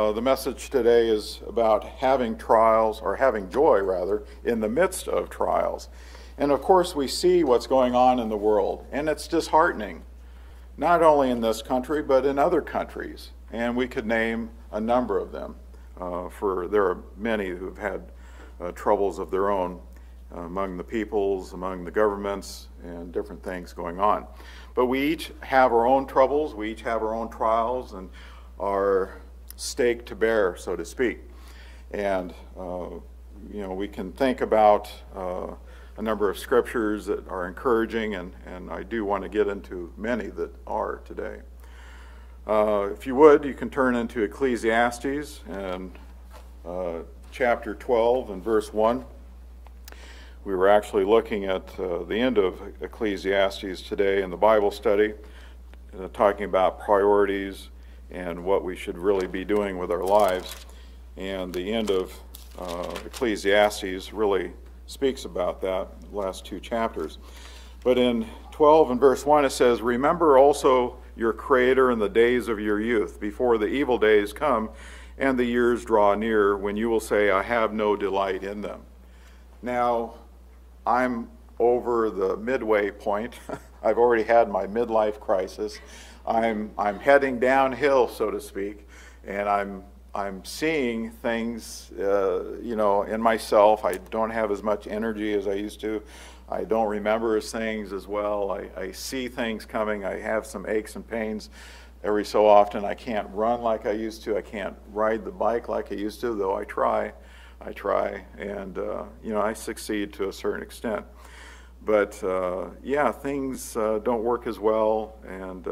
The message today is about having trials, or having joy rather, in the midst of trials. And of course we see what's going on in the world, and it's disheartening, not only in this country but in other countries. And we could name a number of them, for there are many who've had troubles of their own among the peoples, among the governments, and different things going on. But we each have our own troubles, we each have our own trials, and our stake to bear, so to speak. And we can think about a number of scriptures that are encouraging, and I do want to get into many that are today. If you would, you can turn into Ecclesiastes and chapter 12 and verse 1. We were actually looking at the end of Ecclesiastes today in the Bible study, talking about priorities and what we should really be doing with our lives. And the end of Ecclesiastes really speaks about that, the last two chapters. But in 12 and verse 1 it says, "Remember also your Creator in the days of your youth, before the evil days come and the years draw near, when you will say, I have no delight in them." Now, I'm over the midway point. I've already had my midlife crisis. I'm heading downhill, so to speak, and I'm seeing things, in myself. I don't have as much energy as I used to. I don't remember things as well. I see things coming. I have some aches and pains every so often. I can't run like I used to. I can't ride the bike like I used to, though I try, and I succeed to a certain extent. But things don't work as well, and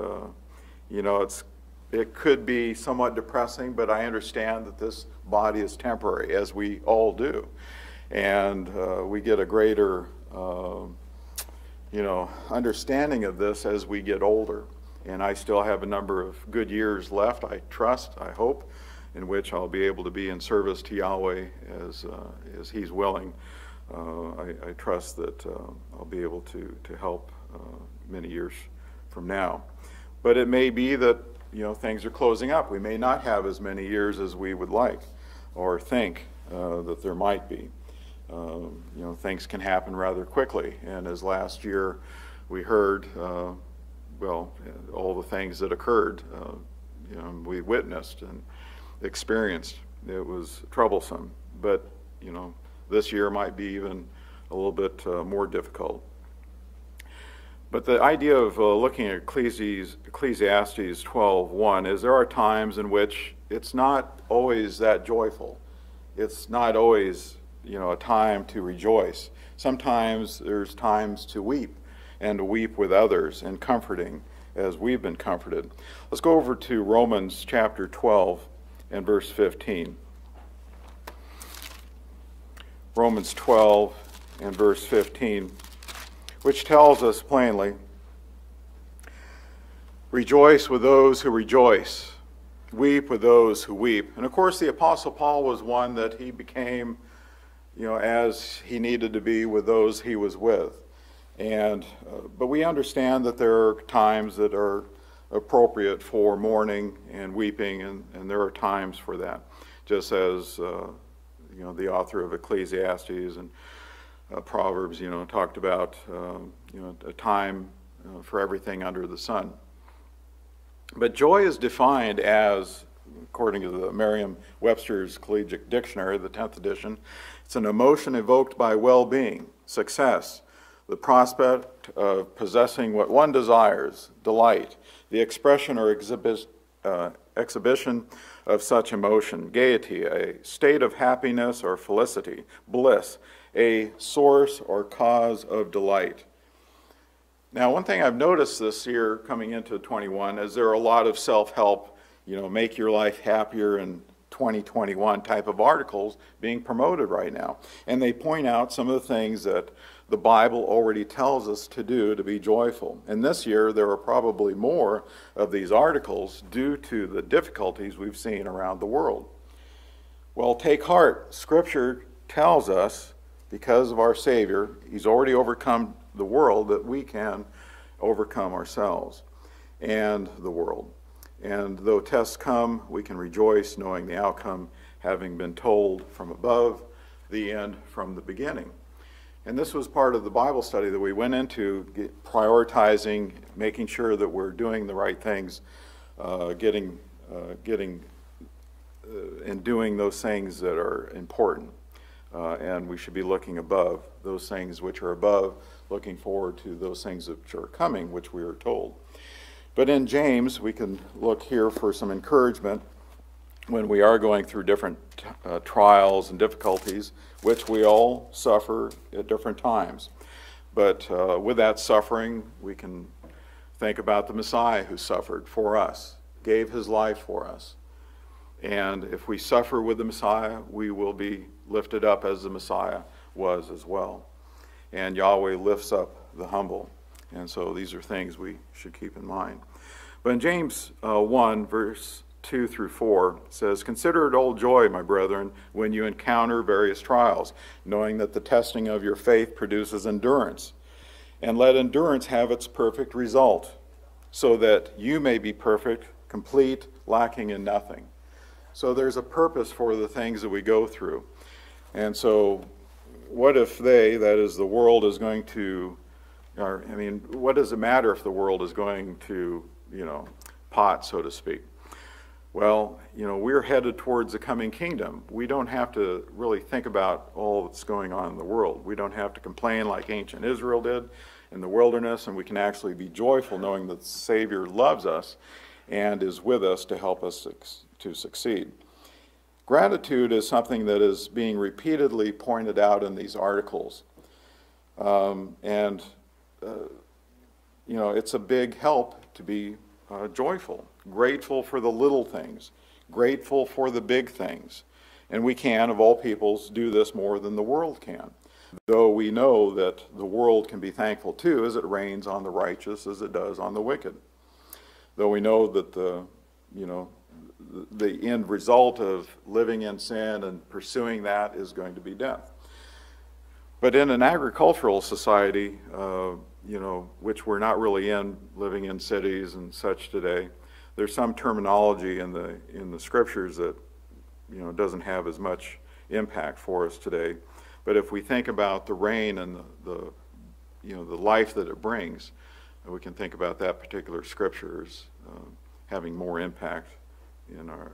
it could be somewhat depressing, but I understand that this body is temporary, as we all do, and we get a greater understanding of this as we get older. And I still have a number of good years left, I trust, I hope, in which I'll be able to be in service to Yahweh as He's willing. I trust that I'll be able to help many years from now. But it may be that things are closing up. We may not have as many years as we would like or think that there might be. Things can happen rather quickly. And as last year we heard, all the things that occurred, we witnessed and experienced. It was troublesome. But, this year might be even a little bit more difficult. But the idea of looking at Ecclesiastes 12:1 is there are times in which it's not always that joyful. It's not always, a time to rejoice. Sometimes there's times to weep, and to weep with others, and comforting as we've been comforted. Let's go over to Romans chapter 12 and verse 15. Romans 12 and verse 15. Which tells us plainly, rejoice with those who rejoice, weep with those who weep. And of course the Apostle Paul was one that he became, as he needed to be with those he was with. And but we understand that there are times that are appropriate for mourning and weeping, and there are times for that. Just as, the author of Ecclesiastes and Proverbs, talked about, a time for everything under the sun. But joy is defined as, according to the Merriam-Webster's Collegiate Dictionary, the 10th edition, it's an emotion evoked by well-being, success, the prospect of possessing what one desires, delight, the expression or exhibition of such emotion, gaiety, a state of happiness or felicity, bliss, a source or cause of delight. Now, one thing I've noticed this year coming into 21 is there are a lot of self-help, make your life happier in 2021 type of articles being promoted right now. And they point out some of the things that the Bible already tells us to do to be joyful. And this year there are probably more of these articles due to the difficulties we've seen around the world. Well, take heart. Scripture tells us, because of our Savior, He's already overcome the world, that we can overcome ourselves and the world. And though tests come, we can rejoice knowing the outcome, having been told from above, the end from the beginning. And this was part of the Bible study that we went into, prioritizing, making sure that we're doing the right things, and doing those things that are important. And we should be looking above those things which are above, looking forward to those things which are coming, which we are told. But in James, we can look here for some encouragement when we are going through different trials and difficulties, which we all suffer at different times. But with that suffering, we can think about the Messiah who suffered for us, gave his life for us. And if we suffer with the Messiah, we will be lifted up as the Messiah was as well. And Yahweh lifts up the humble. And so these are things we should keep in mind. But in James 1, verse 2 through 4, it says, "Consider it all joy, my brethren, when you encounter various trials, knowing that the testing of your faith produces endurance. And let endurance have its perfect result, so that you may be perfect, complete, lacking in nothing." So there's a purpose for the things that we go through. And so what if that is the world is going to, what does it matter if the world is going to, pot, so to speak? Well, we're headed towards the coming kingdom. We don't have to really think about all that's going on in the world. We don't have to complain like ancient Israel did in the wilderness, and we can actually be joyful knowing that the Savior loves us and is with us to help us to succeed. Gratitude is something that is being repeatedly pointed out in these articles. It's a big help to be joyful, grateful for the little things, grateful for the big things. And we can, of all peoples, do this more than the world can. Though we know that the world can be thankful too, as it rains on the righteous as it does on the wicked. Though we know that the end result of living in sin and pursuing that is going to be death. But in an agricultural society, which we're not really in, living in cities and such today, there's some terminology in the scriptures that doesn't have as much impact for us today. But if we think about the rain and the life that it brings, we can think about that particular scripture as having more impact in our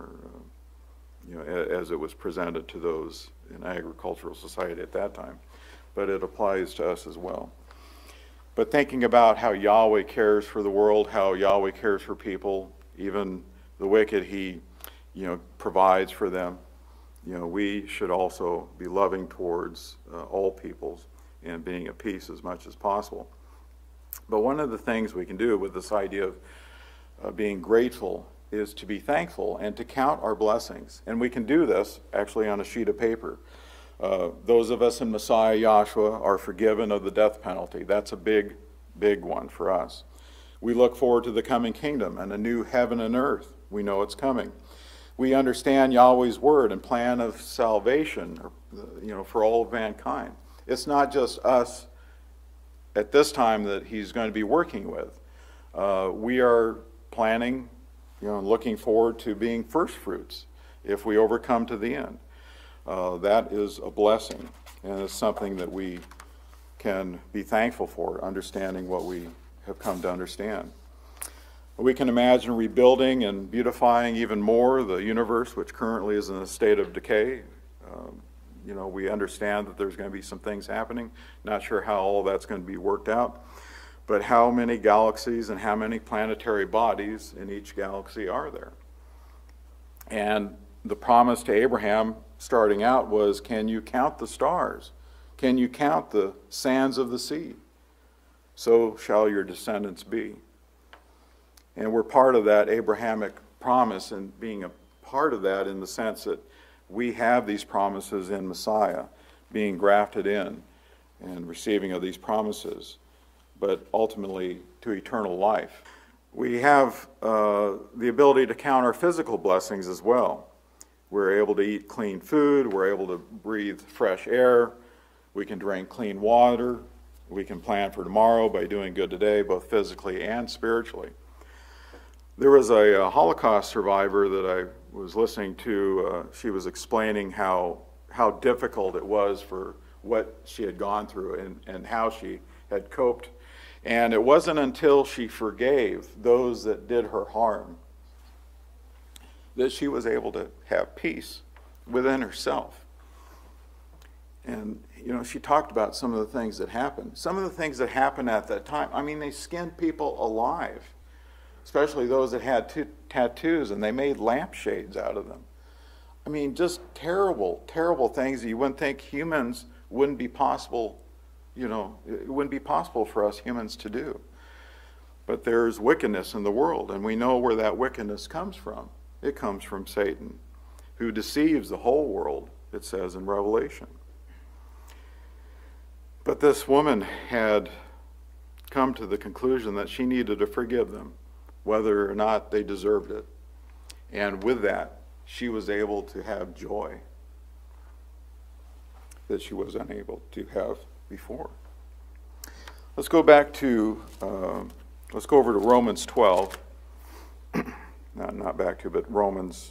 as it was presented to those in agricultural society at that time. But it applies to us as well. But thinking about how Yahweh cares for the world, how Yahweh cares for people, even the wicked, he provides for them. We should also be loving towards all peoples and being at peace as much as possible. But one of the things we can do with this idea of being grateful is to be thankful and to count our blessings. And we can do this actually on a sheet of paper. Those of us in Messiah Yahshua are forgiven of the death penalty. That's a big, big one for us. We look forward to the coming kingdom and a new heaven and earth. We know it's coming. We understand Yahweh's word and plan of salvation, for all of mankind. It's not just us at this time that he's going to be working with. We are planning, looking forward to being first fruits if we overcome to the end. That is a blessing, and it's something that we can be thankful for, understanding what we have come to understand. We can imagine rebuilding and beautifying even more the universe, which currently is in a state of decay. We understand that there's going to be some things happening. Not sure how all that's going to be worked out. But how many galaxies and how many planetary bodies in each galaxy are there? And the promise to Abraham starting out was, can you count the stars? Can you count the sands of the sea? So shall your descendants be. And we're part of that Abrahamic promise, and being a part of that in the sense that we have these promises in Messiah, being grafted in and receiving of these promises, but ultimately to eternal life. We have the ability to count our physical blessings as well. We're able to eat clean food, we're able to breathe fresh air, we can drink clean water, we can plan for tomorrow by doing good today, both physically and spiritually. There was a Holocaust survivor that I was listening to. She was explaining how difficult it was for what she had gone through and how she had coped. And it wasn't until she forgave those that did her harm that she was able to have peace within herself. And, you know, she talked about some of the things that happened. Some of the things that happened at that time, I mean, they skinned people alive, especially those that had tattoos, and they made lampshades out of them. I mean, just terrible, terrible things that you wouldn't think humans wouldn't be possible, you know, it wouldn't be possible for us humans to do. But there's wickedness in the world, and we know where that wickedness comes from. It comes from Satan, who deceives the whole world, it says in Revelation. But this woman had come to the conclusion that she needed to forgive them, whether or not they deserved it. And with that, she was able to have joy that she was unable to have before. Let's go back to, let's go over to Romans 12. Not back to, but Romans.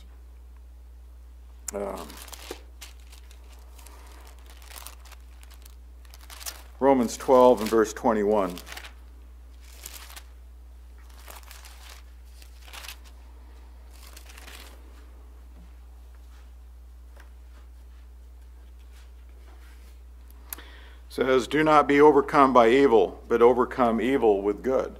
Romans 12 and verse 21. Says, do not be overcome by evil, but overcome evil with good.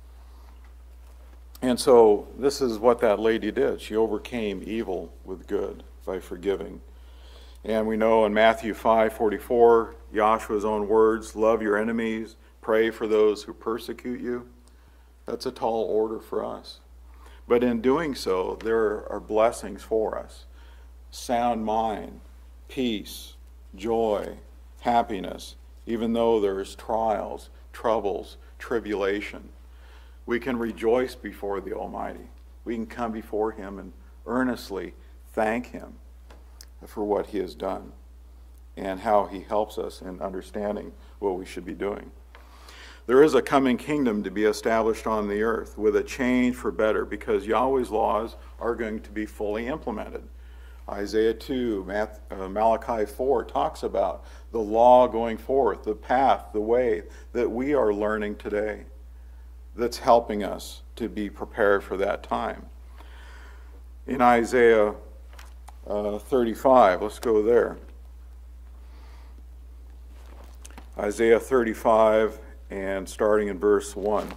And so this is what that lady did. She overcame evil with good by forgiving. And we know in Matthew 5:44, Yahshua's own words, love your enemies, pray for those who persecute you. That's a tall order for us. But in doing so, there are blessings for us. Sound mind, peace, joy, happiness, even though there's trials, troubles, tribulation. We can rejoice before the Almighty. We can come before Him and earnestly thank Him for what He has done and how He helps us in understanding what we should be doing. There is a coming kingdom to be established on the earth with a change for better, because Yahweh's laws are going to be fully implemented. Isaiah 2, Malachi 4 talks about the law going forth, the path, the way that we are learning today, that's helping us to be prepared for that time. In Isaiah 35, let's go there. Isaiah 35, and starting in verse 1.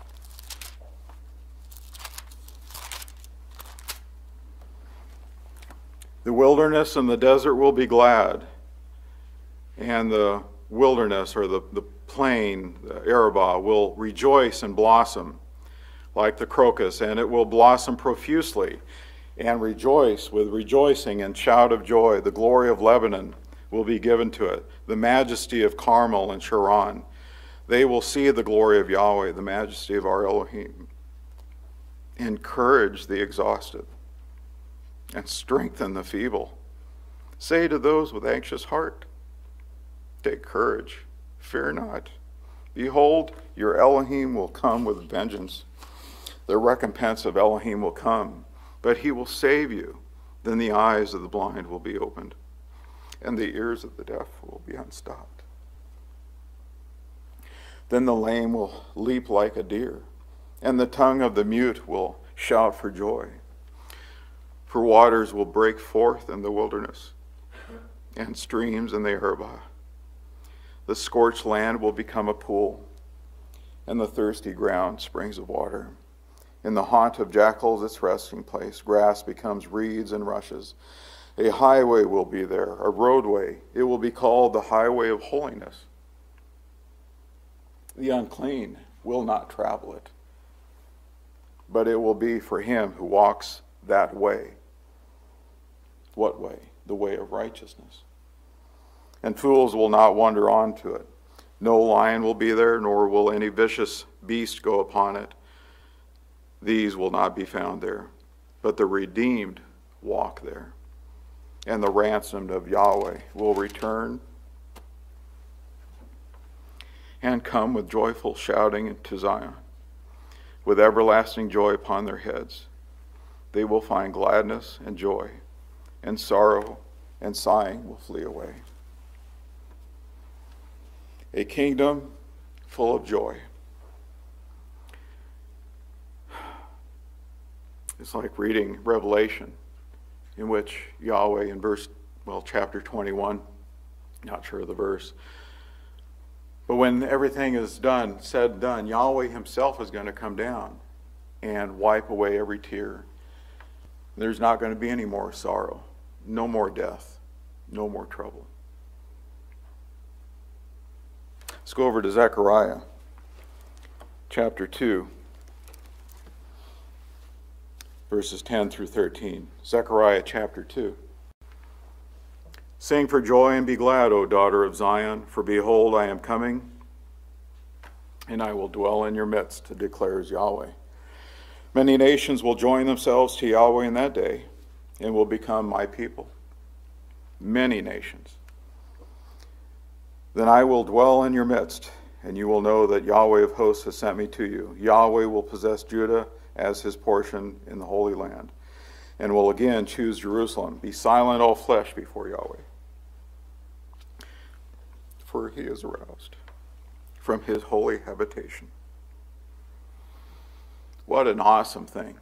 The wilderness and the desert will be glad, and the wilderness, or the plain, the Arabah, will rejoice and blossom like the crocus, and it will blossom profusely and rejoice with rejoicing and shout of joy. The glory of Lebanon will be given to it, the majesty of Carmel and Sharon. They will see the glory of Yahweh, the majesty of our Elohim. Encourage the exhausted and strengthen the feeble. Say to those with anxious heart, take courage, fear not. Behold, your Elohim will come with vengeance. The recompense of Elohim will come, but He will save you. Then the eyes of the blind will be opened, and the ears of the deaf will be unstopped. Then the lame will leap like a deer, and the tongue of the mute will shout for joy. For waters will break forth in the wilderness, and streams in the Arabah. The scorched land will become a pool, and the thirsty ground springs of water. In the haunt of jackals, its resting place, grass becomes reeds and rushes. A highway will be there, a roadway. It will be called the highway of holiness. The unclean will not travel it, but it will be for him who walks that way. What way? The way of righteousness. And fools will not wander on to it. No lion will be there, nor will any vicious beast go upon it. These will not be found there, but the redeemed walk there. And the ransomed of Yahweh will return and come with joyful shouting to Zion. with everlasting joy upon their heads. They will find gladness and joy, and sorrow and sighing will flee away. A kingdom full of joy. It's like reading Revelation, in which Yahweh in chapter 21, not sure of the verse, but when everything is done, said and done, Yahweh himself is going to come down and wipe away every tear. There's not going to be any more sorrow, no more death, no more trouble. Let's go over to Zechariah chapter 2, verses 10 through 13. Zechariah chapter 2. Sing for joy and be glad, O daughter of Zion, for behold, I am coming, and I will dwell in your midst, declares Yahweh. Many nations will join themselves to Yahweh in that day, and will become my people. Many nations. Then I will dwell in your midst, and you will know that Yahweh of hosts has sent me to you. Yahweh will possess Judah as his portion in the Holy Land, and will again choose Jerusalem. Be silent, all flesh, before Yahweh, for he is aroused from his holy habitation. What an awesome thing.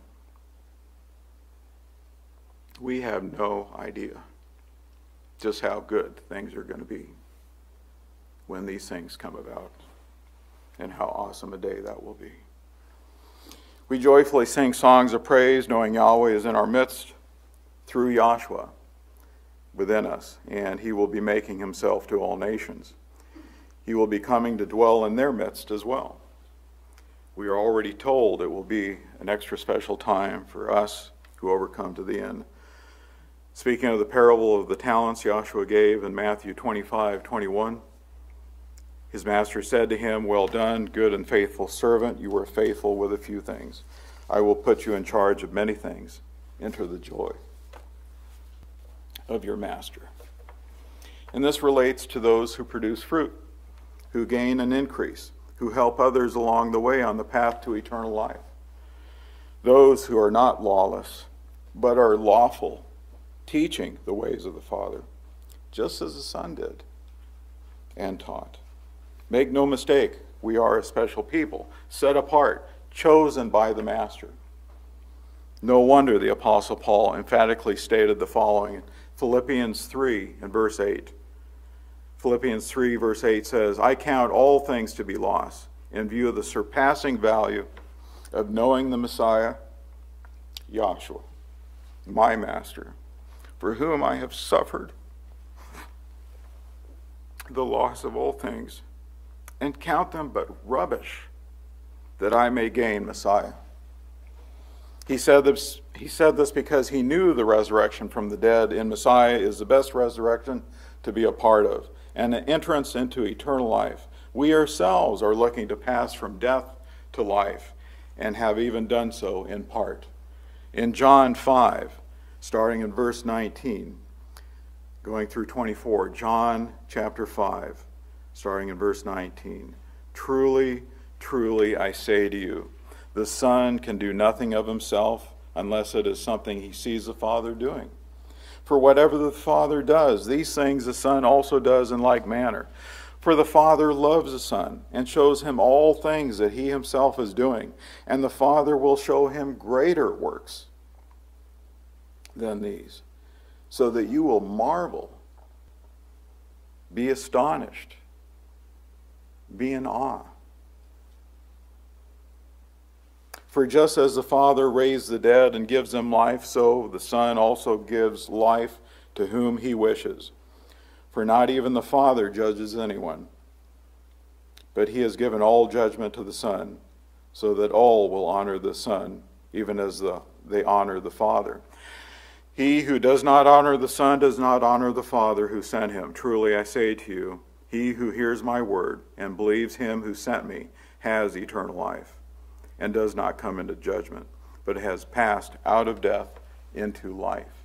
We have no idea just how good things are going to be when these things come about, and how awesome a day that will be. We joyfully sing songs of praise, knowing Yahweh is in our midst through Yahshua within us, and he will be making himself to all nations. He will be coming to dwell in their midst as well. We are already told it will be an extra special time for us who overcome to the end. Speaking of the parable of the talents Yahshua gave in Matthew 25:21, his master said to him, "Well done, good and faithful servant. You were faithful with a few things. I will put you in charge of many things. Enter the joy of your master." And this relates to those who produce fruit, who gain an increase, who help others along the way on the path to eternal life. Those who are not lawless, but are lawful, teaching the ways of the Father, just as the Son did and taught. Make no mistake, we are a special people, set apart, chosen by the Master. No wonder the Apostle Paul emphatically stated the following in Philippians 3 and verse 8. Philippians 3 verse 8 says, "I count all things to be loss in view of the surpassing value of knowing the Messiah, Yahshua, my Master, for whom I have suffered the loss of all things, and count them but rubbish, that I may gain Messiah." He said this because he knew the resurrection from the dead in Messiah is the best resurrection to be a part of, and an entrance into eternal life. We ourselves are looking to pass from death to life, and have even done so in part. In John 5, starting in verse 19, going through 24, John chapter 5, starting in verse 19. "Truly, truly, I say to you, the Son can do nothing of himself unless it is something he sees the Father doing. For whatever the Father does, these things the Son also does in like manner. For the Father loves the Son and shows him all things that he himself is doing, and the Father will show him greater works than these, so that you will marvel, be astonished, be in awe. For just as the Father raised the dead and gives them life, so the Son also gives life to whom he wishes. For not even the Father judges anyone, but he has given all judgment to the Son, so that all will honor the Son, even as they honor the Father. He who does not honor the Son does not honor the Father who sent him. Truly I say to you, he who hears my word and believes him who sent me has eternal life, and does not come into judgment, but has passed out of death into life."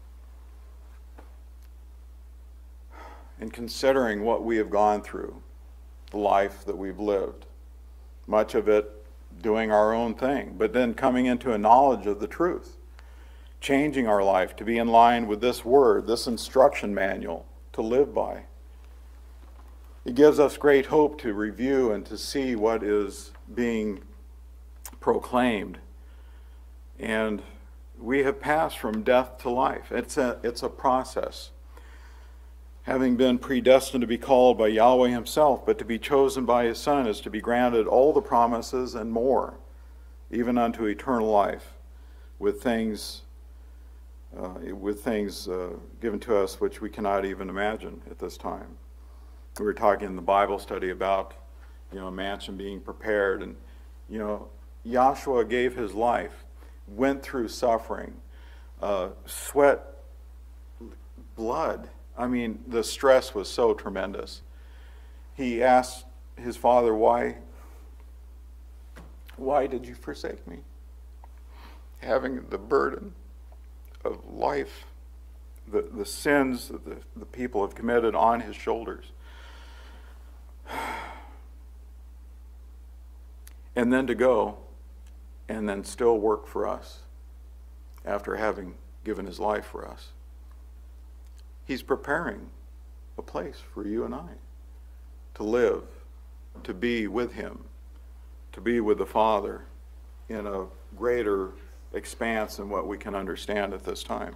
In considering what we have gone through, the life that we've lived, much of it doing our own thing, but then coming into a knowledge of the truth, changing our life to be in line with this word, this instruction manual to live by. It gives us great hope to review and to see what is being proclaimed. And we have passed from death to life. It's a process. Having been predestined to be called by Yahweh himself, but to be chosen by his Son is to be granted all the promises and more, even unto eternal life, with things given to us which we cannot even imagine at this time. We were talking in the Bible study about, a mansion being prepared, and, Yahshua gave his life, went through suffering, sweat, blood. I mean, the stress was so tremendous. He asked his Father, why did you forsake me? Having the burden of life, the sins that the people have committed on his shoulders. And then to go and then still work for us after having given his life for us. He's preparing a place for you and I to live, to be with him, to be with the Father in a greater expanse than what we can understand at this time.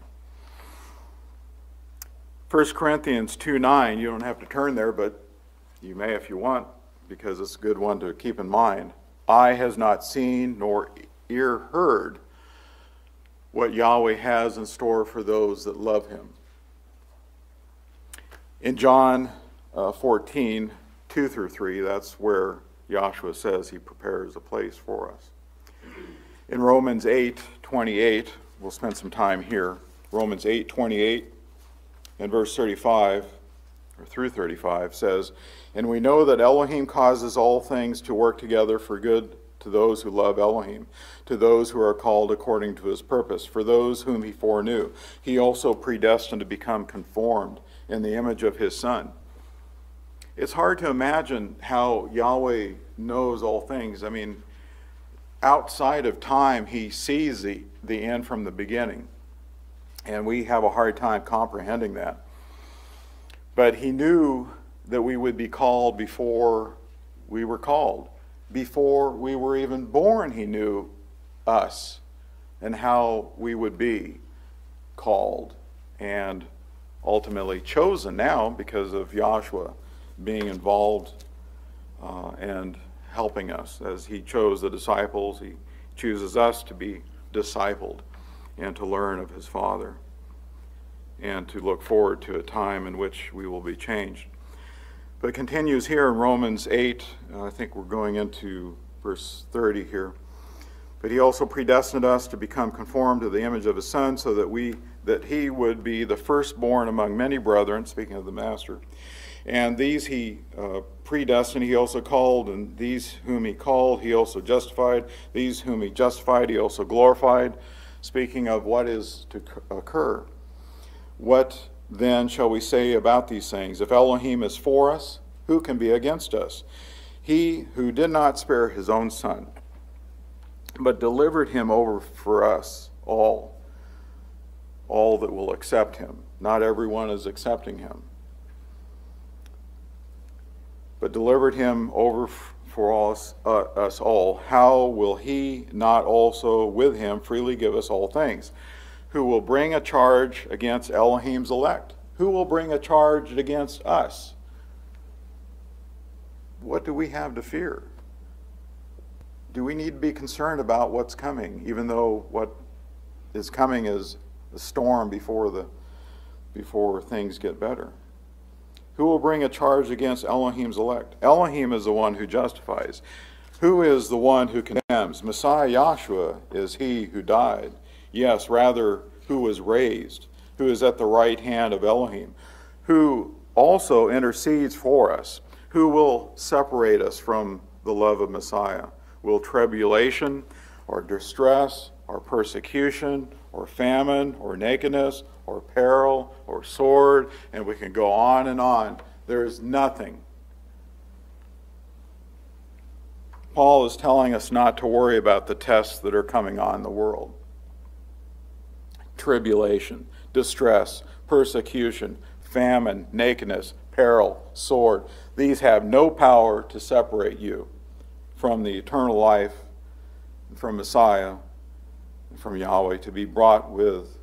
1 Corinthians 2:9, you don't have to turn there, but you may if you want, because it's a good one to keep in mind. Eye has not seen, nor ear heard, what Yahweh has in store for those that love him. In John 14, 2 through 3, that's where Yahshua says he prepares a place for us. In Romans 8:28, we'll spend some time here. Romans 8:28 and verse 35, or through 35, says, "And we know that Elohim causes all things to work together for good to those who love Elohim, to those who are called according to his purpose. For those whom he foreknew, he also predestined to become conformed in the image of his Son." It's hard to imagine how Yahweh knows all things. I mean, outside of time, he sees the end from the beginning. And we have a hard time comprehending that. But he knew that we would be called before we were called. Before we were even born, he knew us and how we would be called and ultimately chosen now because of Yahshua being involved and helping us. As he chose the disciples, he chooses us to be discipled and to learn of his Father and to look forward to a time in which we will be changed. But it continues here in Romans 8, I think we're going into verse 30 here. But he also predestined us to become conformed to the image of his Son, so that he would be the firstborn among many brethren, speaking of the Master. And these he predestined, he also called, and these whom he called, he also justified. These whom he justified, he also glorified, speaking of what is to occur. What then shall we say about these things? If Elohim is for us, who can be against us? He who did not spare his own Son, but delivered him over for us all that will accept him. Not everyone is accepting him. But delivered him over for us all, how will he not also with him freely give us all things? Who will bring a charge against Elohim's elect? Who will bring a charge against us? What do we have to fear? Do we need to be concerned about what's coming, even though what is coming is a storm before things get better? Who will bring a charge against Elohim's elect? Elohim is the one who justifies. Who is the one who condemns? Messiah Yahshua is he who died. Yes, rather, who was raised, who is at the right hand of Elohim, who also intercedes for us. Who will separate us from the love of Messiah? Will tribulation, or distress, or persecution, or famine, or nakedness, or peril, or sword, and we can go on and on. There is nothing Paul is telling us not to worry about the tests that are coming on in the world. Tribulation, distress, persecution, famine, nakedness, peril, sword. These have no power to separate you from the eternal life, from Messiah, from Yahweh, to be brought with,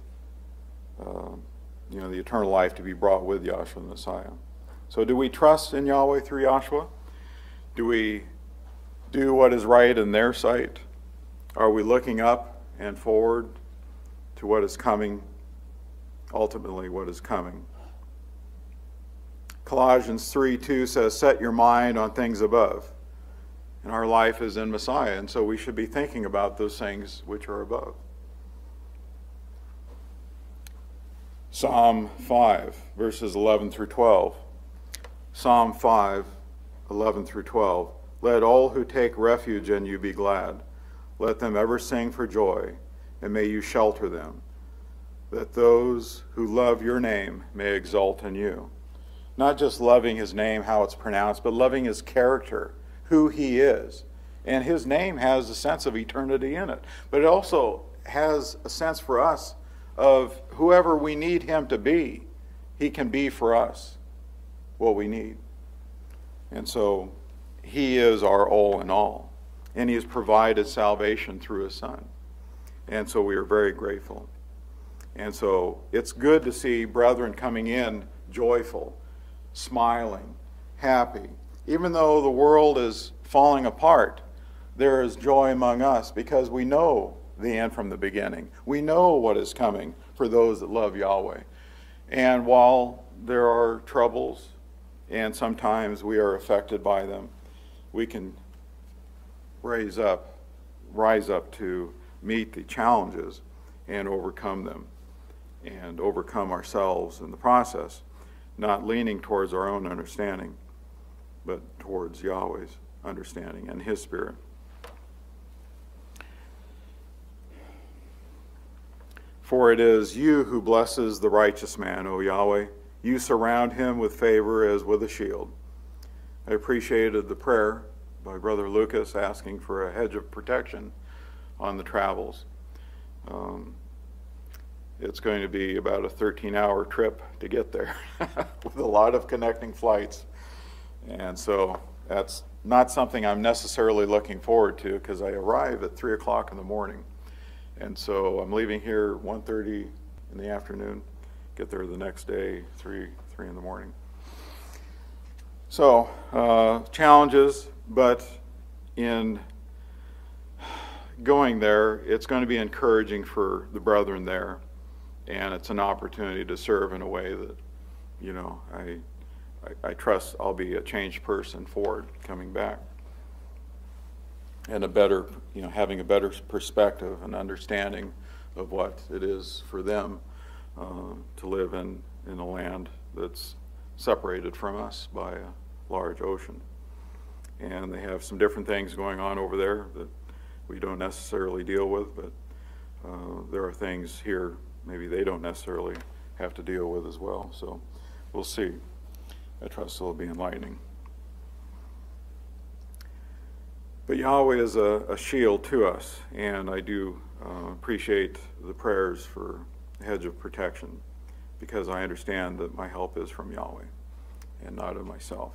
the eternal life to be brought with Yahshua the Messiah. So do we trust in Yahweh through Yahshua? Do we do what is right in their sight? Are we looking up and forward to what is coming, ultimately what is coming? Colossians 3:2 says, set your mind on things above. And our life is in Messiah, and so we should be thinking about those things which are above. Psalm 5, verses 11 through 12. Psalm 5, 11 through 12. Let all who take refuge in you be glad. Let them ever sing for joy, and may you shelter them, that those who love your name may exult in you. Not just loving his name, how it's pronounced, but loving his character, who he is. And his name has a sense of eternity in it. But it also has a sense for us of whoever we need him to be, he can be for us what we need. And so he is our all in all. And he has provided salvation through his Son. And so we are very grateful. And so it's good to see brethren coming in joyful, smiling, happy. Even though the world is falling apart, there is joy among us because we know the end from the beginning. We know what is coming for those that love Yahweh. And while there are troubles, and sometimes we are affected by them, we can rise up to meet the challenges and overcome them, and overcome ourselves in the process, not leaning towards our own understanding, but towards Yahweh's understanding and his Spirit. For it is you who blesses the righteous man, O Yahweh. You surround him with favor as with a shield. I appreciated the prayer by Brother Lucas asking for a hedge of protection on the travels. It's going to be about a 13-hour trip to get there with a lot of connecting flights. And so that's not something I'm necessarily looking forward to because I arrive at 3 o'clock in the morning. And so I'm leaving here 1:30 in the afternoon, get there the next day, 3 in the morning. So challenges, but in going there, it's going to be encouraging for the brethren there. And it's an opportunity to serve in a way that, I trust I'll be a changed person forward coming back. And a better, having a better perspective and understanding of what it is for them to live in a land that's separated from us by a large ocean. And they have some different things going on over there that we don't necessarily deal with, but there are things here maybe they don't necessarily have to deal with as well. So we'll see. I trust it'll be enlightening. But Yahweh is a shield to us, and I do appreciate the prayers for a hedge of protection because I understand that my help is from Yahweh and not of myself.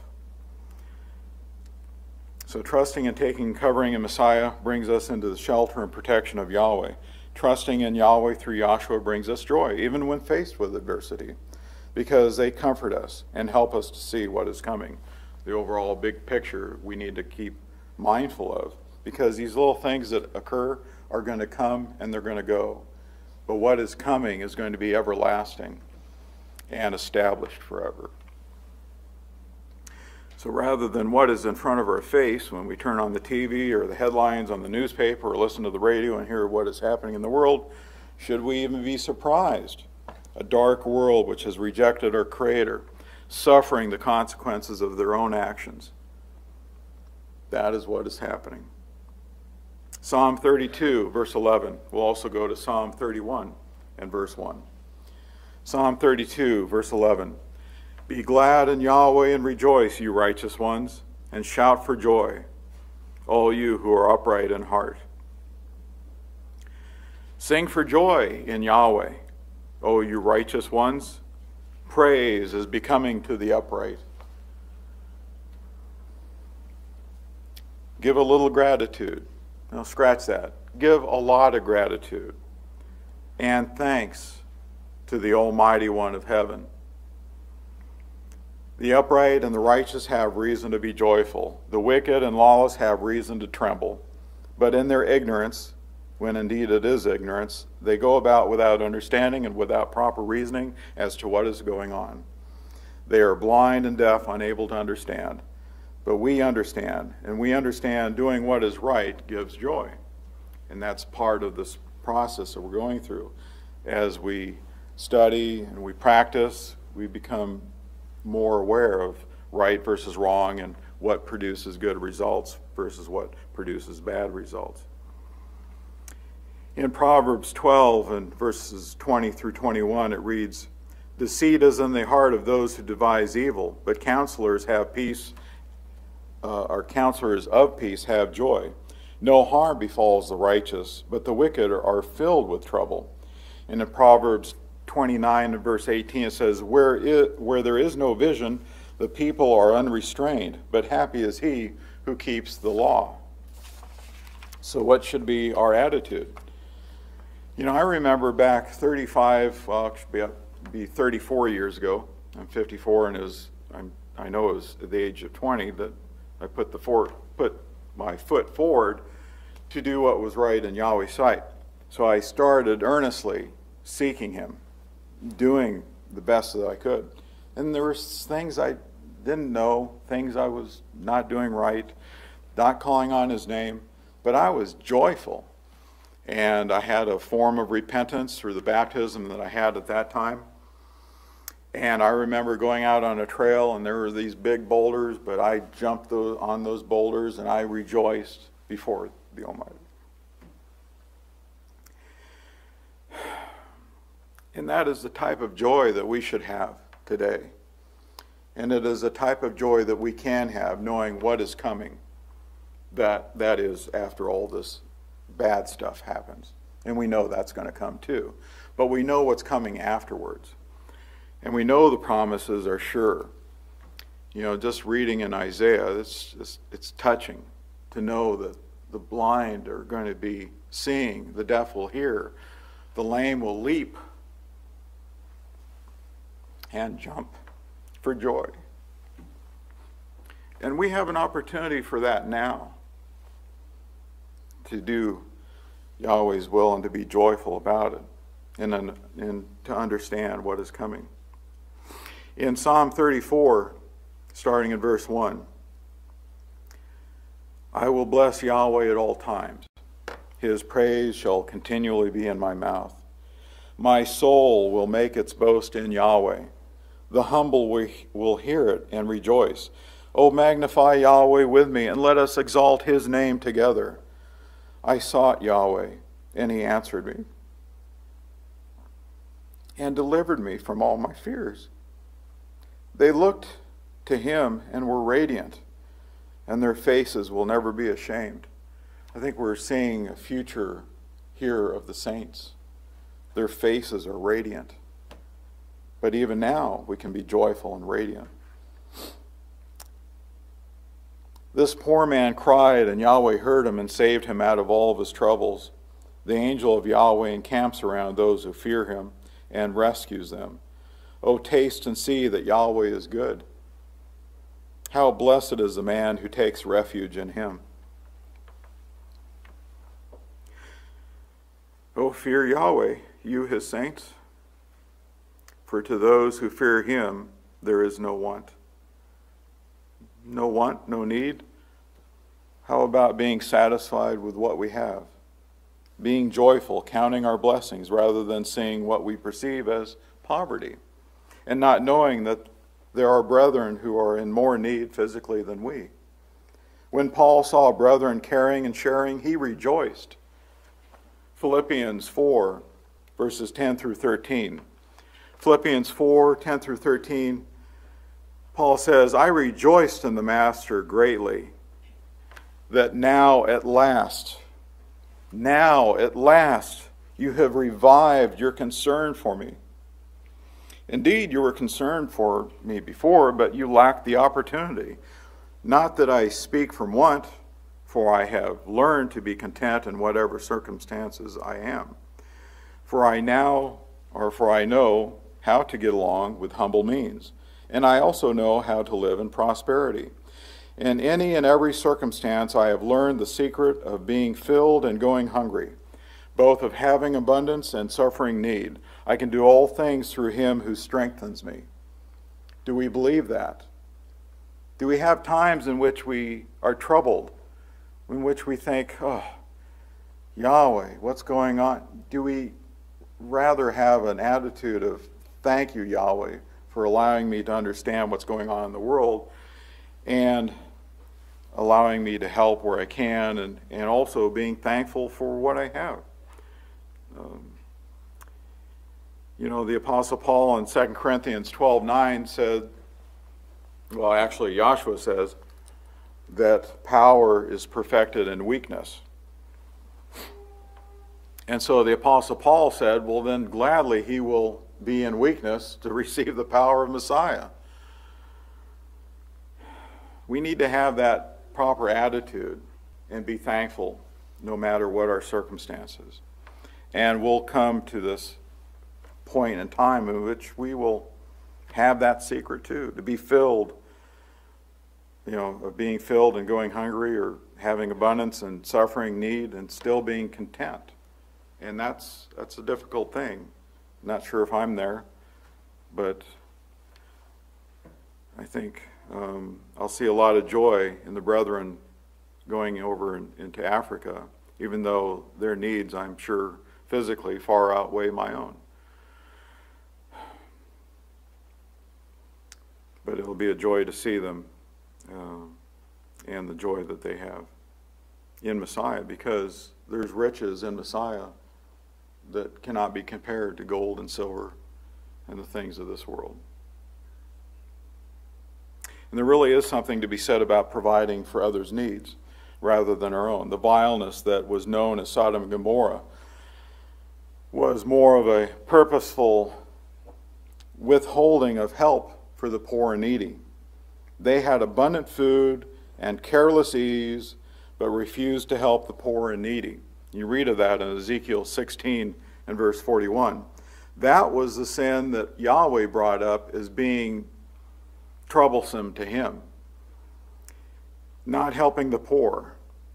So trusting and taking covering in Messiah brings us into the shelter and protection of Yahweh. Trusting in Yahweh through Yahshua brings us joy, even when faced with adversity, because they comfort us and help us to see what is coming. The overall big picture we need to keep mindful of, because these little things that occur are going to come and they're going to go. But what is coming is going to be everlasting and established forever. So rather than what is in front of our face when we turn on the TV or the headlines on the newspaper or listen to the radio and hear what is happening in the world, should we even be surprised? A dark world which has rejected our Creator, suffering the consequences of their own actions. That is what is happening. Psalm 32, verse 11. We'll also go to Psalm 31 and verse 1. Psalm 32, verse 11. Be glad in Yahweh and rejoice, you righteous ones, and shout for joy, all you who are upright in heart. Sing for joy in Yahweh, O you righteous ones. Praise is becoming to the upright. Give a little gratitude. Now scratch that. Give a lot of gratitude and thanks to the Almighty One of heaven. The upright and the righteous have reason to be joyful. The wicked and lawless have reason to tremble. But in their ignorance, when indeed it is ignorance, they go about without understanding and without proper reasoning as to what is going on. They are blind and deaf, unable to understand. But we understand, and we understand doing what is right gives joy. And that's part of this process that we're going through. As we study and we practice, we become more aware of right versus wrong and what produces good results versus what produces bad results. In Proverbs 12 and verses 20 through 21, it reads, "Deceit is in the heart of those who devise evil, but counselors have peace, or counselors of peace have joy. No harm befalls the righteous, but the wicked are filled with trouble." And in Proverbs 29 and verse 18, it says, where there is no vision, the people are unrestrained, but happy is he who keeps the law. So what should be our attitude? You know, I remember back 35, well, it should be 34 years ago. I'm 54, and I know it was at the age of 20 that I put my foot forward to do what was right in Yahweh's sight. So I started earnestly seeking him, doing the best that I could. And there were things I didn't know, things I was not doing right, not calling on his name, but I was joyful. And I had a form of repentance through the baptism that I had at that time. And I remember going out on a trail, and there were these big boulders, but I jumped on those boulders, and I rejoiced before the Almighty. And that is the type of joy that we should have today. And it is a type of joy that we can have, knowing what is coming. That is, after all this bad stuff happens. And we know that's going to come too. But we know what's coming afterwards. And we know the promises are sure. You know, just reading in Isaiah, it's touching to know that the blind are going to be seeing, the deaf will hear, the lame will leap and jump for joy. And we have an opportunity for that now, to do Yahweh's will and to be joyful about it, and to understand what is coming. In Psalm 34, starting in verse 1, "I will bless Yahweh at all times. His praise shall continually be in my mouth. My soul will make its boast in Yahweh. The humble will hear it and rejoice. O magnify Yahweh with me, and let us exalt his name together. I sought Yahweh, and he answered me, and delivered me from all my fears. They looked to him and were radiant, and their faces will never be ashamed." I think we're seeing a future here of the saints. Their faces are radiant. But even now, we can be joyful and radiant. "This poor man cried, and Yahweh heard him and saved him out of all of his troubles. The angel of Yahweh encamps around those who fear him and rescues them. O taste and see that Yahweh is good. How blessed is the man who takes refuge in him. O fear Yahweh, you his saints, for to those who fear him there is no want." No want, no need. How about being satisfied with what we have? Being joyful, counting our blessings rather than seeing what we perceive as poverty, and not knowing that there are brethren who are in more need physically than we. When Paul saw brethren caring and sharing, he rejoiced. Philippians 4, verses 10 through 13. Philippians 4, 10 through 13, Paul says, "I rejoiced in the Master greatly that now at last, you have revived your concern for me. Indeed, you were concerned for me before, but you lacked the opportunity. Not that I speak from want, for I have learned to be content in whatever circumstances I am. For I know how to get along with humble means, and I also know how to live in prosperity. In any and every circumstance I have learned the secret of being filled and going hungry, both of having abundance and suffering need. I can do all things through him who strengthens me. Do we believe that? Do we have times in which we are troubled, in which we think, oh, Yahweh, what's going on? Do we rather have an attitude of, thank you, Yahweh, for allowing me to understand what's going on in the world and allowing me to help where I can, and also being thankful for what I have? The Apostle Paul in 2 Corinthians 12:9 said, well, actually, Joshua says that power is perfected in weakness. And so the Apostle Paul said, well, then gladly he will be in weakness to receive the power of Messiah. We need to have that proper attitude and be thankful no matter what our circumstances. And we'll come to this point in time in which we will have that secret too, to be filled, of being filled and going hungry, or having abundance and suffering need and still being content. And that's a difficult thing. Not sure if I'm there, but I think I'll see a lot of joy in the brethren going over into Africa, even though their needs, I'm sure, physically far outweigh my own. But it'll be a joy to see them and the joy that they have in Messiah, because there's riches in Messiah that cannot be compared to gold and silver and the things of this world. And there really is something to be said about providing for others' needs rather than our own. The vileness that was known as Sodom and Gomorrah was more of a purposeful withholding of help for the poor and needy. They had abundant food and careless ease, but refused to help the poor and needy. You read of that in Ezekiel 16 and verse 41. That was the sin that Yahweh brought up as being troublesome to him. Not helping the poor.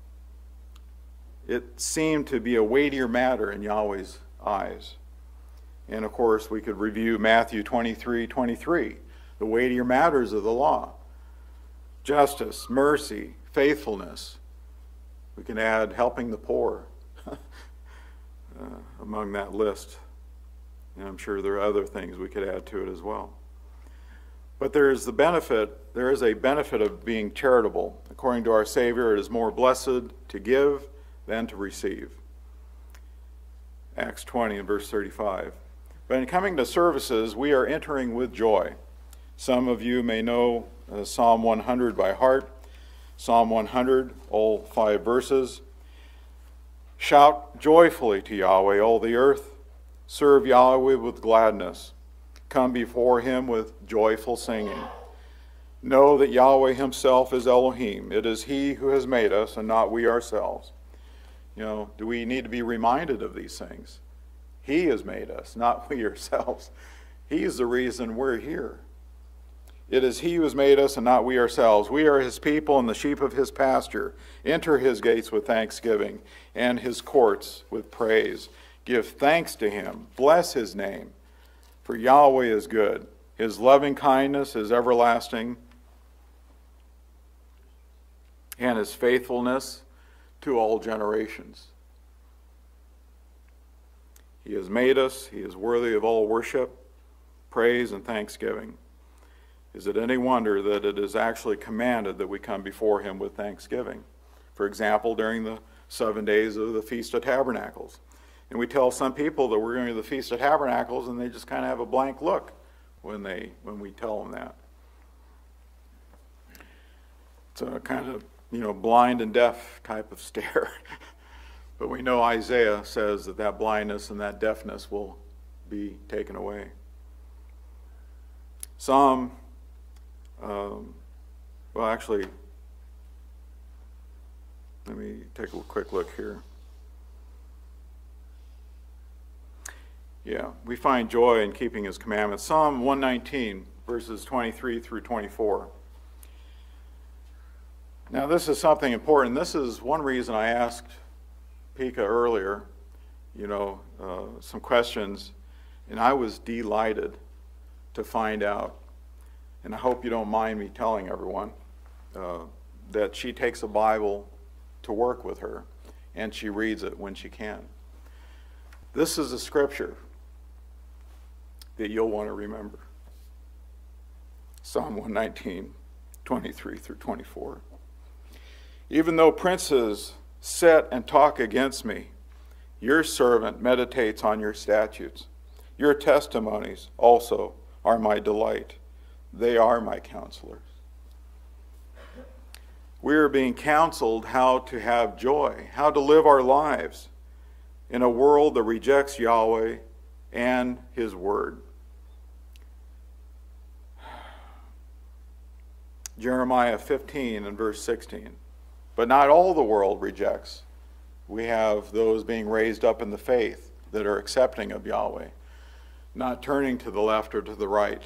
It seemed to be a weightier matter in Yahweh's eyes. And of course, we could review Matthew 23:23, the weightier matters of the law. Justice, mercy, faithfulness. We can add helping the poor among that list. And I'm sure there are other things we could add to it as well. But there is a benefit of being charitable. According to our Savior, it is more blessed to give than to receive. Acts 20 and verse 35. But in coming to services, we are entering with joy. Some of you may know Psalm 100 by heart. Psalm 100, all 5 verses. Shout joyfully to Yahweh, all the earth. Serve Yahweh with gladness. Come before him with joyful singing. Know that Yahweh himself is Elohim. It is he who has made us and not we ourselves. Do we need to be reminded of these things? He has made us, not we ourselves. He's the reason we're here. It is he who has made us and not we ourselves. We are his people and the sheep of his pasture. Enter his gates with thanksgiving and his courts with praise. Give thanks to him. Bless his name. For Yahweh is good. His loving kindness is everlasting, and his faithfulness to all generations. He has made us. He is worthy of all worship, praise, and thanksgiving. Is it any wonder that it is actually commanded that we come before him with thanksgiving? For example, during the 7 days of the Feast of Tabernacles. And we tell some people that we're going to the Feast of Tabernacles, and they just kind of have a blank look when we tell them that. It's kind of blind and deaf type of stare. But we know Isaiah says that that blindness and that deafness will be taken away. Psalm, actually, let me take a quick look here. Yeah, we find joy in keeping his commandments. Psalm 119, verses 23 through 24. Now, this is something important. This is one reason I asked Pika earlier, some questions, and I was delighted to find out, and I hope you don't mind me telling everyone, that she takes a Bible to work with her, and she reads it when she can. This is a scripture that you'll want to remember. Psalm 119, 23 through 24. Even though princes sit and talk against me, your servant meditates on your statutes. Your testimonies also are my delight. They are my counselors. We are being counseled how to have joy, how to live our lives in a world that rejects Yahweh and his word. Jeremiah 15 and verse 16. But not all the world rejects. We have those being raised up in the faith that are accepting of Yahweh, not turning to the left or to the right.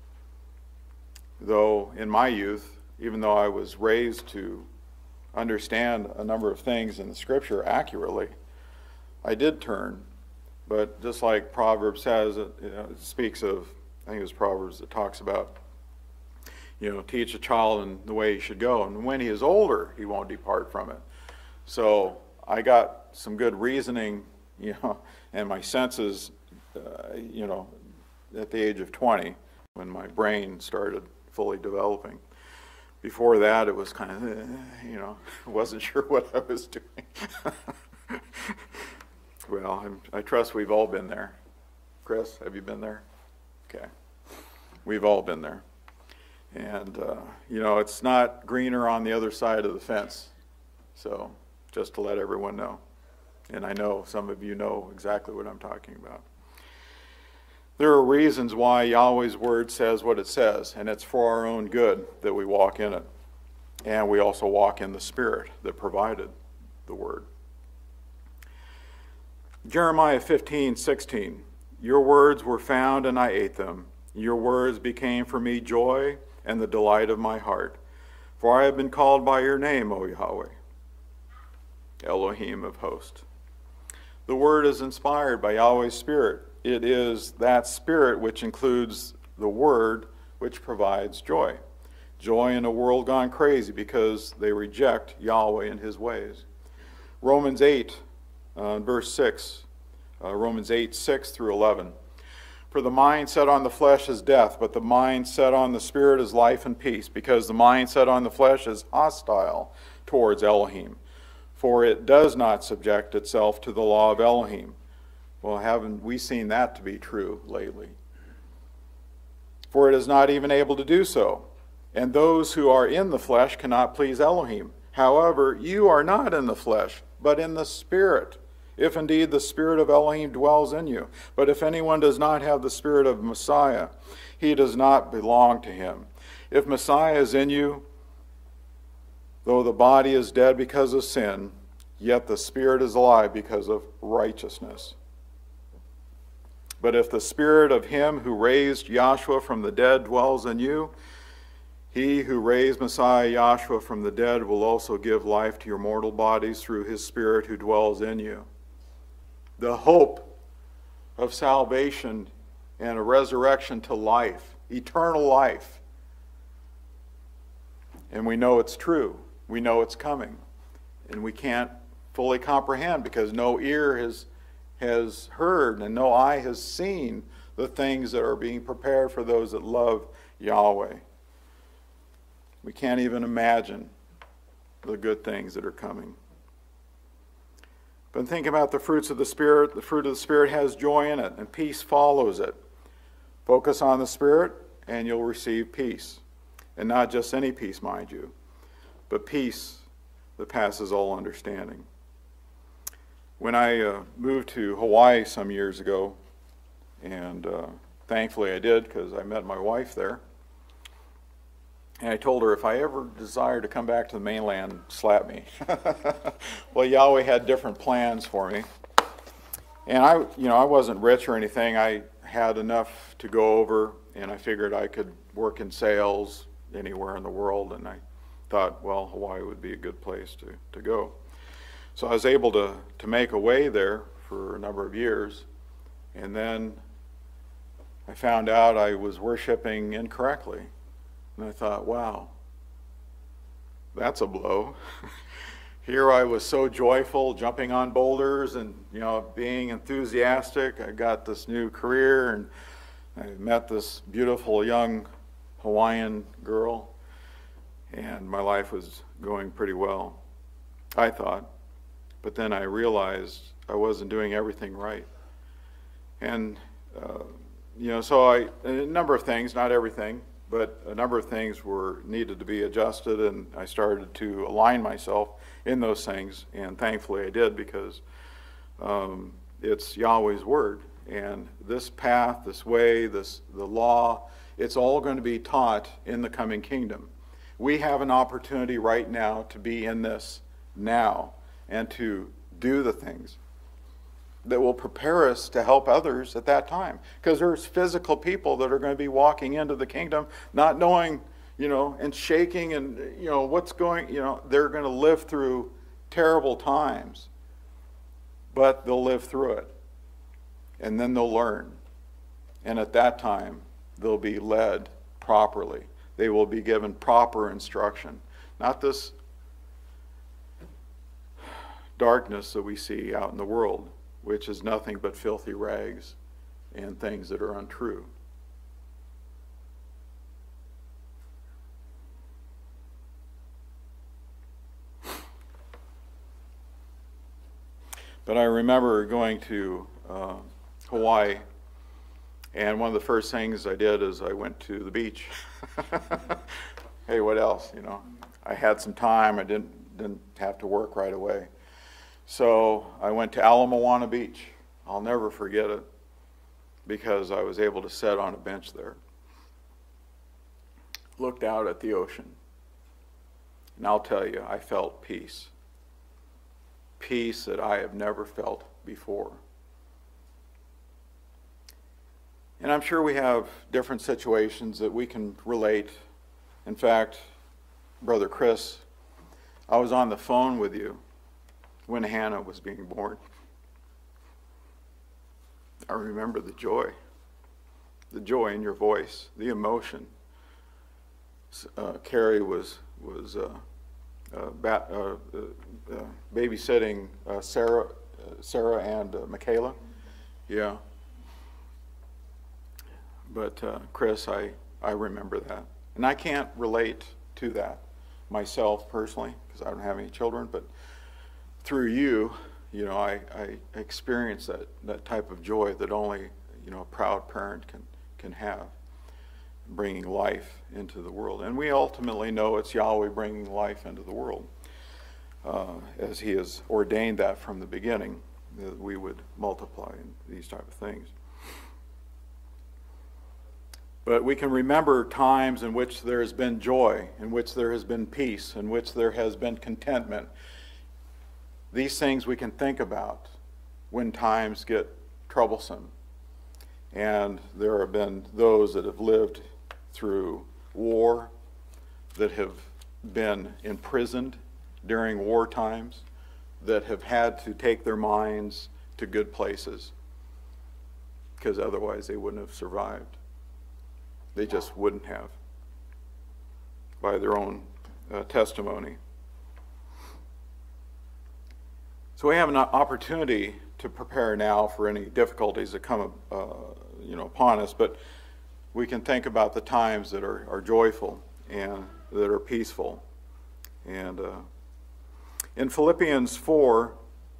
Though in my youth, even though I was raised to understand a number of things in the scripture accurately, I did turn. But just like Proverbs says, it speaks of, I think it was Proverbs that talks about, teach a child in the way he should go, and when he is older, he won't depart from it. So I got some good reasoning, and my senses, at the age of 20, when my brain started fully developing. Before that, it was kind of, wasn't sure what I was doing. Well, I trust we've all been there. Chris, have you been there? Okay. We've all been there. And, it's not greener on the other side of the fence. So, just to let everyone know. And I know some of you know exactly what I'm talking about. There are reasons why Yahweh's word says what it says, and it's for our own good that we walk in it. And we also walk in the Spirit that provided the word. Jeremiah 15:16. Your words were found and I ate them. Your words became for me joy and the delight of my heart. For I have been called by your name, O Yahweh, Elohim of hosts. The word is inspired by Yahweh's Spirit. It is that Spirit which includes the word which provides joy. Joy in a world gone crazy because they reject Yahweh and his ways. Romans 8, verse 6. Romans 8, 6 through 11. For the mind set on the flesh is death, but the mind set on the Spirit is life and peace, because the mind set on the flesh is hostile towards Elohim, for it does not subject itself to the law of Elohim. Well, haven't we seen that to be true lately? For it is not even able to do so, and those who are in the flesh cannot please Elohim. However, you are not in the flesh, but in the Spirit, if indeed the Spirit of Elohim dwells in you. But if anyone does not have the Spirit of Messiah, he does not belong to him. If Messiah is in you, though the body is dead because of sin, yet the Spirit is alive because of righteousness. But if the Spirit of him who raised Yahshua from the dead dwells in you, he who raised Messiah Yahshua from the dead will also give life to your mortal bodies through his Spirit who dwells in you. The hope of salvation and a resurrection to life, eternal life. And we know it's true. We know it's coming. And we can't fully comprehend because no ear has heard and no eye has seen the things that are being prepared for those that love Yahweh. We can't even imagine the good things that are coming. But think about the fruits of the Spirit. The fruit of the Spirit has joy in it, and peace follows it. Focus on the Spirit, and you'll receive peace. And not just any peace, mind you, but peace that passes all understanding. When I moved to Hawaii some years ago, and thankfully I did because I met my wife there, and I told her if I ever desire to come back to the mainland, slap me. Well, Yahweh had different plans for me. And I wasn't rich or anything. I had enough to go over, and I figured I could work in sales anywhere in the world, and I thought, well, Hawaii would be a good place to go. So I was able to make a way there for a number of years, and then I found out I was worshiping incorrectly. And I thought, wow, that's a blow. Here I was so joyful, jumping on boulders and, being enthusiastic. I got this new career, and I met this beautiful young Hawaiian girl, and my life was going pretty well, I thought. But then I realized I wasn't doing everything right. And, so a number of things, not everything, but a number of things needed to be adjusted, and I started to align myself in those things, and thankfully I did, because it's Yahweh's word, and this path, this way, the law, it's all going to be taught in the coming kingdom. We have an opportunity right now to be in this now and to do the things that will prepare us to help others at that time. Because there's physical people that are going to be walking into the kingdom not knowing, and shaking and, what's going, they're going to live through terrible times. But they'll live through it. And then they'll learn. And at that time, they'll be led properly. They will be given proper instruction. Not this darkness that we see out in the world, which is nothing but filthy rags and things that are untrue. But I remember going to Hawaii, and one of the first things I did is I went to the beach. Hey, what else? I had some time. I didn't have to work right away. So I went to Ala Moana Beach. I'll never forget it, because I was able to sit on a bench there, looked out at the ocean, and I'll tell you, I felt peace. Peace that I have never felt before. And I'm sure we have different situations that we can relate. In fact, Brother Chris, I was on the phone with you when Hannah was being born. I remember the joy in your voice, the emotion. Carrie was babysitting Sarah and Michaela. Yeah. But Chris, I remember that. And I can't relate to that myself personally, because I don't have any children, but through you, I experience that type of joy that only, a proud parent can have, bringing life into the world. And we ultimately know it's Yahweh bringing life into the world, as He has ordained that from the beginning, that we would multiply in these type of things. But we can remember times in which there has been joy, in which there has been peace, in which there has been contentment. These things we can think about when times get troublesome. And there have been those that have lived through war, that have been imprisoned during war times, that have had to take their minds to good places, because otherwise they wouldn't have survived. They just wouldn't have, by their own testimony. So we have an opportunity to prepare now for any difficulties that come upon us, but we can think about the times that are joyful and that are peaceful. And in Philippians 4,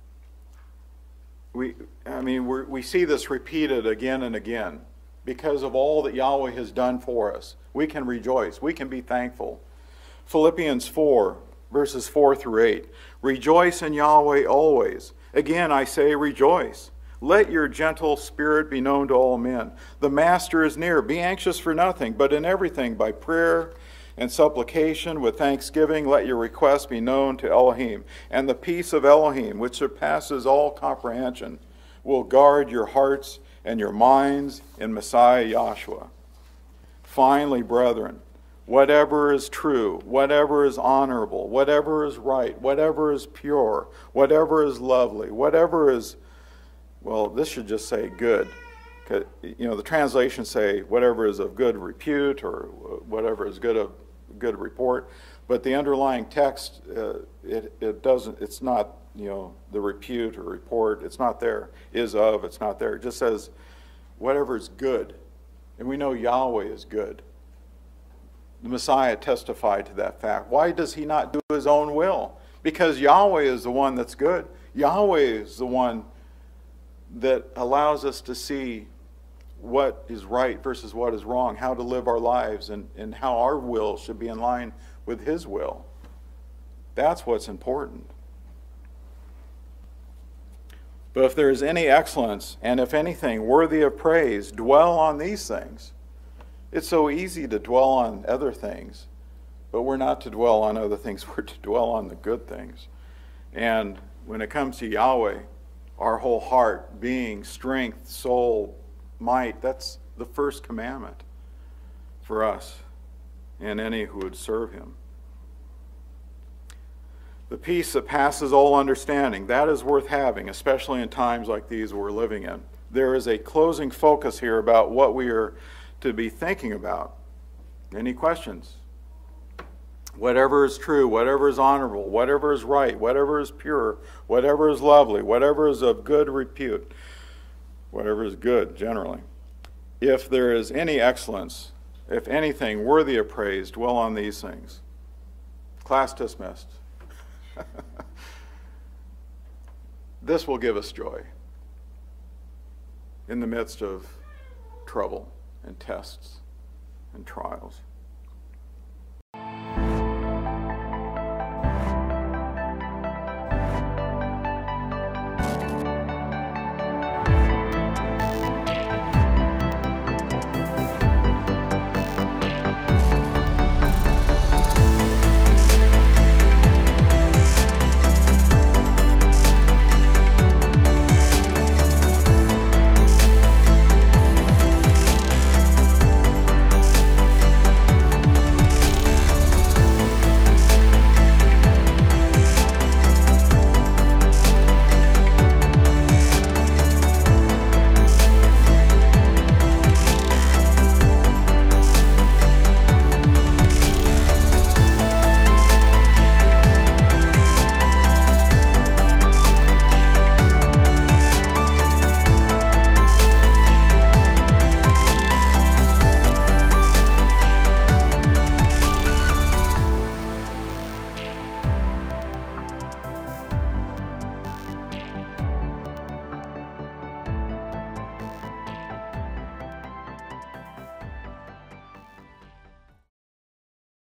we see this repeated again and again. Because of all that Yahweh has done for us, we can rejoice. We can be thankful. Philippians 4, verses 4 through 8. Rejoice in Yahweh always. Again, I say rejoice. Let your gentle spirit be known to all men. The Master is near. Be anxious for nothing, but in everything by prayer and supplication with thanksgiving, let your requests be known to Elohim. And the peace of Elohim, which surpasses all comprehension, will guard your hearts and your minds in Messiah Yahshua. Finally, brethren, whatever is true, whatever is honorable, whatever is right, whatever is pure, whatever is lovely, whatever is, well, this should just say good. You know, the translations say whatever is of good repute or whatever is good of good report, but the underlying text, it doesn't, it's not, you know, the repute or report, it's not there, is of, it's not there. It just says whatever is good. And we know Yahweh is good. The Messiah testified to that fact. Why does he not do his own will? Because Yahweh is the one that's good. Yahweh is the one that allows us to see what is right versus what is wrong, how to live our lives, and how our will should be in line with his will. That's what's important. But if there is any excellence, and if anything worthy of praise, dwell on these things. It's so easy to dwell on other things, but we're not to dwell on other things. We're to dwell on the good things. And when it comes to Yahweh, our whole heart, being, strength, soul, might, that's the first commandment for us and any who would serve him. The peace that passes all understanding, that is worth having, especially in times like these we're living in. There is a closing focus here about what we are to be thinking about. Any questions? Whatever is true, whatever is honorable, whatever is right, whatever is pure, whatever is lovely, whatever is of good repute, whatever is good generally. If there is any excellence, if anything worthy of praise, dwell on these things. Class dismissed. This will give us joy in the midst of trouble and tests and trials.